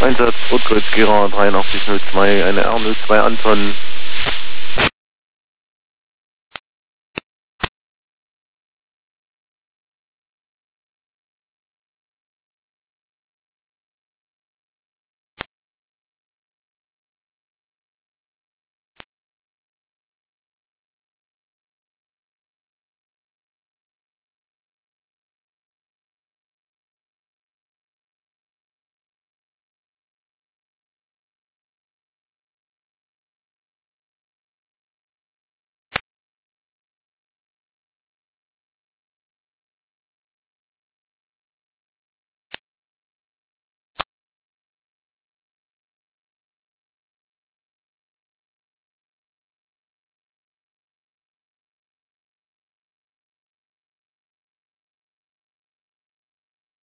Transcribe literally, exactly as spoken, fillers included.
Einsatz Rotkreuz Gera dreiundachtzig null zwei, eine R null zwei Anton